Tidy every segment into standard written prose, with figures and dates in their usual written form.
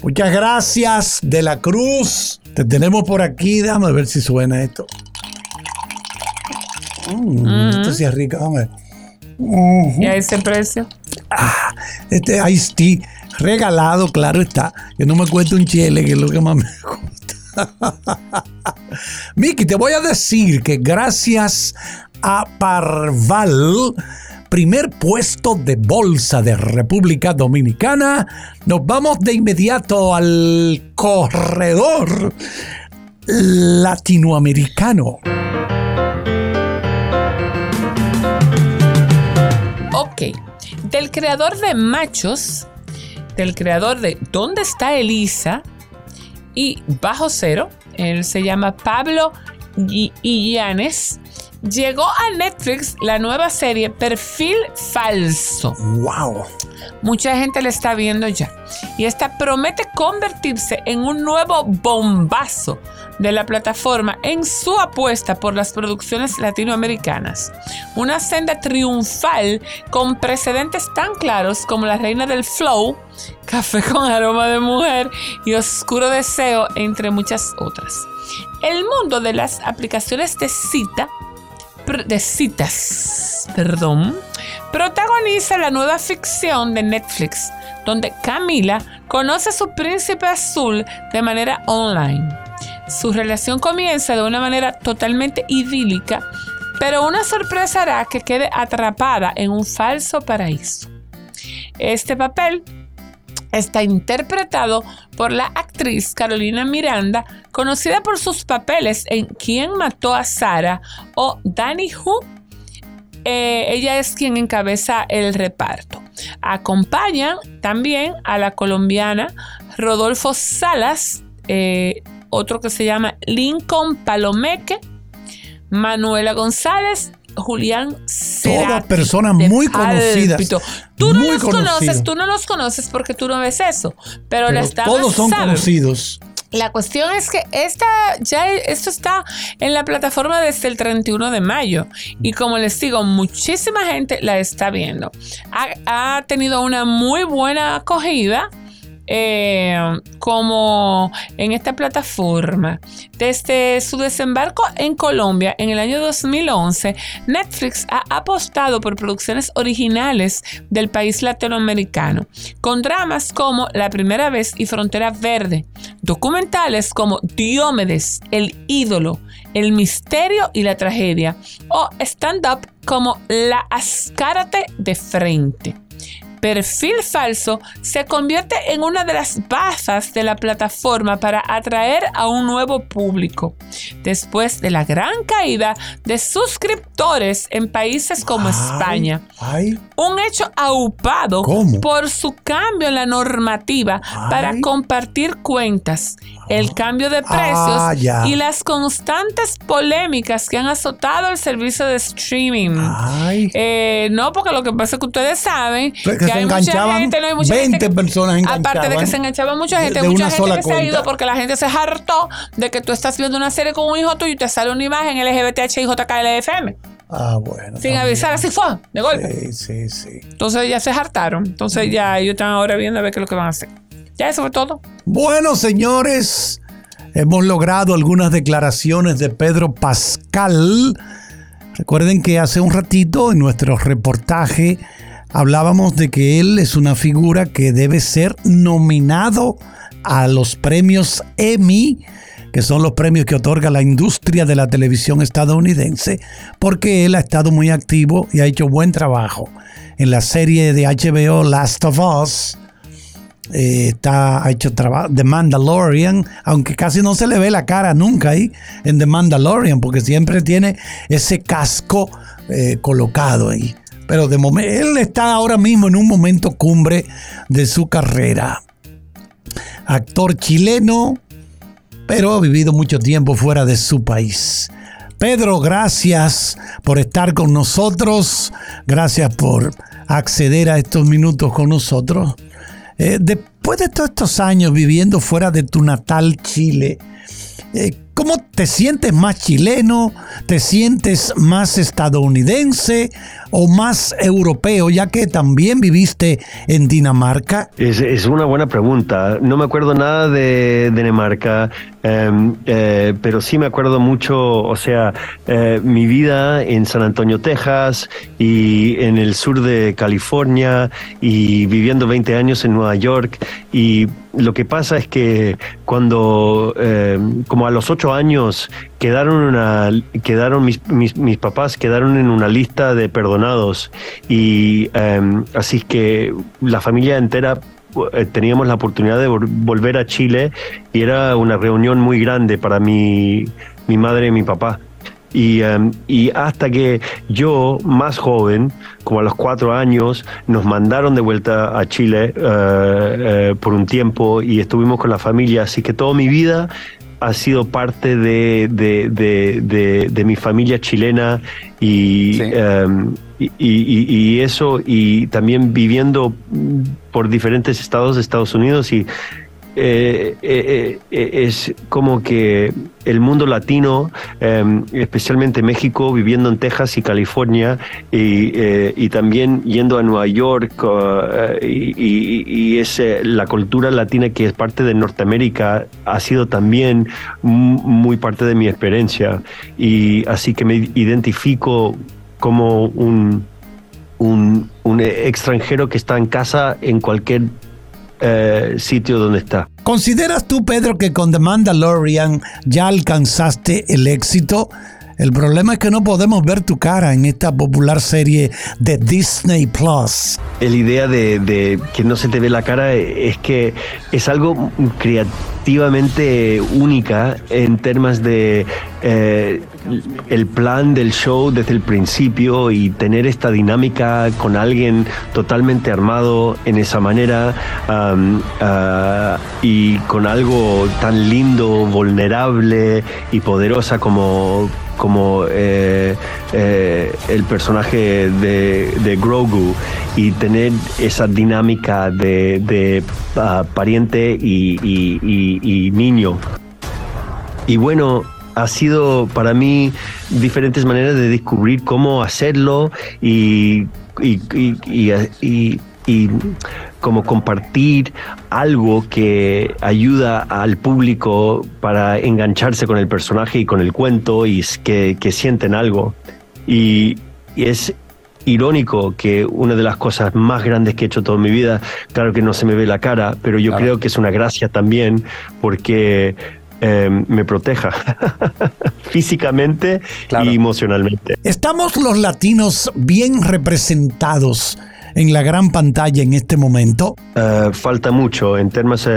Muchas gracias, De la Cruz. Te tenemos por aquí. Déjame ver si suena esto. Esto sí es rico. Déjame ver. ¿Y a ese precio? Este Ice Tea regalado, claro está. Que no me cueste un chile, que es lo que más me gusta. Miki, te voy a decir que gracias a Parval, primer puesto de bolsa de República Dominicana, nos vamos de inmediato al corredor latinoamericano. Ok, del creador de Machos, del creador de ¿Dónde está Elisa? Y Bajo Cero, él se llama Pablo Illanes, llegó a Netflix la nueva serie Perfil Falso. ¡Wow! Mucha gente la está viendo ya. Y esta promete convertirse en un nuevo bombazo de la plataforma en su apuesta por las producciones latinoamericanas. Una senda triunfal con precedentes tan claros como La Reina del Flow, Café con Aroma de Mujer y Oscuro Deseo, entre muchas otras. El mundo de las aplicaciones de citas, protagoniza la nueva ficción de Netflix, donde Camila conoce a su príncipe azul de manera online. Su relación comienza de una manera totalmente idílica, pero una sorpresa hará que quede atrapada en un falso paraíso. Este papel está interpretado por la actriz Carolina Miranda, conocida por sus papeles en ¿Quién mató a Sara? O Danny Who. Ella es quien encabeza el reparto. Acompañan también a la colombiana Rodolfo Salas, otro que se llama Lincoln Palomeque, Manuela González, Julián Cerati. Todas personas muy conocidas. Tú no los conoces porque tú no ves eso, pero las damas todos son saben. Conocidos. La cuestión es que esto está en la plataforma desde el 31 de mayo y como les digo, muchísima gente la está viendo. Ha tenido una muy buena acogida como en esta plataforma. Desde su desembarco en Colombia en el año 2011, Netflix ha apostado por producciones originales del país latinoamericano, con dramas como La Primera Vez y Frontera Verde, documentales como Diomedes, El Ídolo, El Misterio y la Tragedia, o stand-up como La Ascárate de Frente. Perfil Falso se convierte en una de las bazas de la plataforma para atraer a un nuevo público, después de la gran caída de suscriptores en países como España. Un hecho aupado por su cambio en la normativa para compartir cuentas, el cambio de precios y las constantes polémicas que han azotado el servicio de streaming. No, porque lo que pasa es que ustedes saben que hay mucha gente, no hay mucha 20 gente personas enganchaban. Aparte de que se enganchaba mucha gente, de mucha gente que cuenta. se ha ido porque la gente se hartó de que tú estás viendo una serie con un hijo tuyo y te sale una imagen LGBTHIJKLFM. Bueno. Sin avisar, así fue, de golpe. Sí. Entonces ya se hartaron. Entonces ya ellos están ahora viendo a ver qué es lo que van a hacer. Ya eso fue todo. Bueno, señores, hemos logrado algunas declaraciones de Pedro Pascal. Recuerden que hace un ratito en nuestro reportaje hablábamos de que él es una figura que debe ser nominado a los premios Emmy, que son los premios que otorga la industria de la televisión estadounidense, porque él ha estado muy activo y ha hecho buen trabajo en la serie de HBO Last of Us. Ha hecho trabajo The Mandalorian, aunque casi no se le ve la cara nunca ahí en The Mandalorian, porque siempre tiene ese casco colocado ahí. Pero de momento él está ahora mismo en un momento cumbre de su carrera. Actor chileno, pero ha vivido mucho tiempo fuera de su país. Pedro, gracias por estar con nosotros. Gracias por acceder a estos minutos con nosotros. Después de todos estos años viviendo fuera de tu natal Chile, ¿Cómo te sientes más chileno? ¿Te sientes más estadounidense o más europeo, ya que también viviste en Dinamarca? Es una buena pregunta. No me acuerdo nada de Dinamarca, pero sí me acuerdo mucho, o sea, mi vida en San Antonio, Texas, y en el sur de California, y viviendo 20 años en Nueva York. Y lo que pasa es que cuando, como a los 8 años, mis papás quedaron en una lista de perdonados, y así que la familia entera teníamos la oportunidad de volver a Chile, y era una reunión muy grande para mi madre y mi papá. Y hasta que yo, más joven, como a los 4 años, nos mandaron de vuelta a Chile por un tiempo, y estuvimos con la familia. Así que toda mi vida ha sido parte de mi familia chilena, y, sí. y eso, y también viviendo por diferentes estados de Estados Unidos, y es como que el mundo latino, especialmente México, viviendo en Texas y California, y también yendo a Nueva York, y es la cultura latina que es parte de Norteamérica, ha sido también muy parte de mi experiencia, y así que me identifico como un extranjero que está en casa en cualquier sitio donde está. ¿Consideras tú, Pedro, que con The Mandalorian ya alcanzaste el éxito? El problema es que no podemos ver tu cara en esta popular serie de Disney Plus. La idea de que no se te ve la cara es que es algo creativamente única en términos de el plan del show desde el principio, y tener esta dinámica con alguien totalmente armado en esa manera, y con algo tan lindo, vulnerable y poderosa como el personaje de Grogu, y tener esa dinámica de pariente y niño. Y bueno, ha sido para mí diferentes maneras de descubrir cómo hacerlo, y como compartir algo que ayuda al público para engancharse con el personaje y con el cuento, y que sienten algo. Y es irónico que una de las cosas más grandes que he hecho toda mi vida, claro que no se me ve la cara, pero yo creo que es una gracia también, porque me proteja físicamente y emocionalmente. ¿Estamos los latinos bien representados en la gran pantalla en este momento? Falta mucho en términos,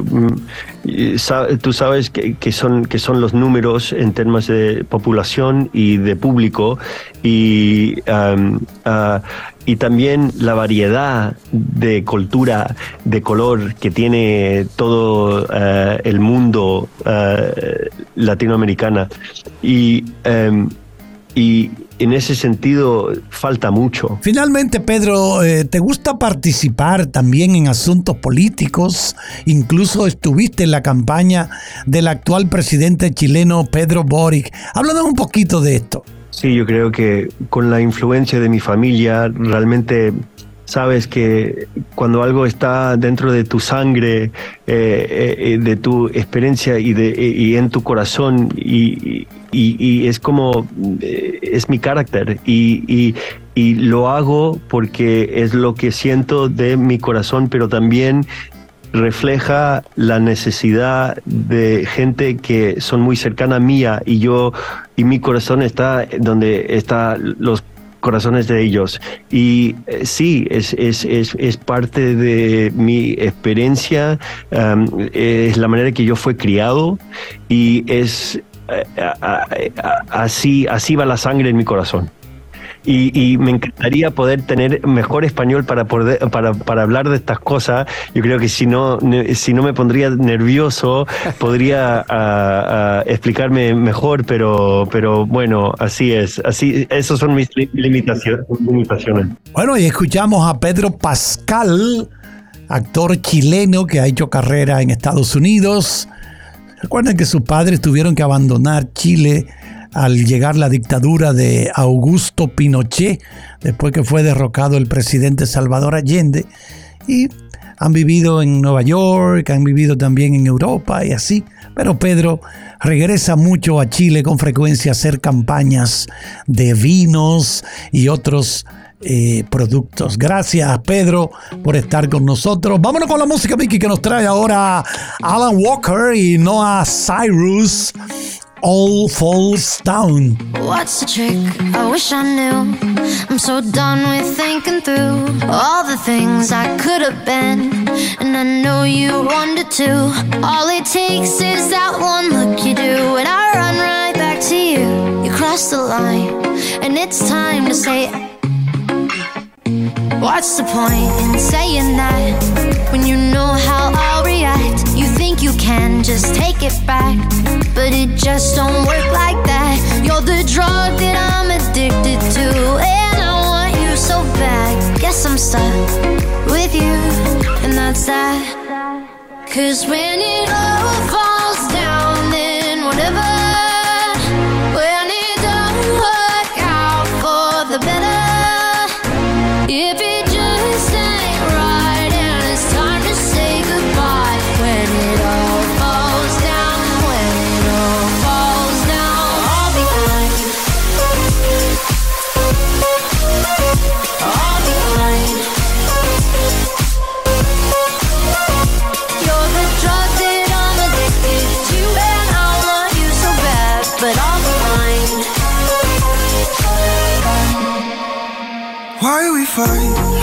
tú sabes que son los números en términos de población y de público, y también la variedad de cultura, de color que tiene todo el mundo latinoamericano, y en ese sentido falta mucho. Finalmente, Pedro, ¿te gusta participar también en asuntos políticos? Incluso estuviste en la campaña del actual presidente chileno, Pedro Boric. Háblanos un poquito de esto. Sí, yo creo que con la influencia de mi familia, realmente sabes que cuando algo está dentro de tu sangre, de tu experiencia y en tu corazón, y es como, es mi carácter, y lo hago porque es lo que siento de mi corazón, pero también refleja la necesidad de gente que son muy cercana a mía, y mi corazón está donde están los corazones de ellos. Y sí, es parte de mi experiencia, es la manera que yo fui criado, y es así va la sangre en mi corazón. Y me encantaría poder tener mejor español para hablar de estas cosas. Yo creo que si no me pondría nervioso, podría explicarme mejor, pero bueno, así es. Esas son mis limitaciones. Bueno, y escuchamos a Pedro Pascal, actor chileno que ha hecho carrera en Estados Unidos. Recuerden que sus padres tuvieron que abandonar Chile al llegar la dictadura de Augusto Pinochet, después que fue derrocado el presidente Salvador Allende, y han vivido en Nueva York, han vivido también en Europa y así. Pero Pedro regresa mucho a Chile con frecuencia a hacer campañas de vinos y otros productos. Gracias, Pedro, por estar con nosotros. Vámonos con la música, Vicky, que nos trae ahora Alan Walker y Noah Cyrus. All Falls Down. What's the trick? I wish I knew. I'm so done with thinking through all the things I could have been, and I know you wanted to. All it takes is that one look you do, and I run right back to you. You cross the line, and it's time to say, what's the point in saying that when you know how I'll react? You think you can just take it back, but it just don't work like that. You're the drug that I'm addicted to, and I want you so bad. Guess I'm stuck with you, and that's that. 'Cause when it all falls down, then whatever. When it don't work out for the better, if it just ain't right and it's time to say goodbye. When it all falls down, when it all falls down, I'll be fine. I'll be fine. You're the drug that I'm addicted to, and I want you so bad, but I'll be fine. Why we fight?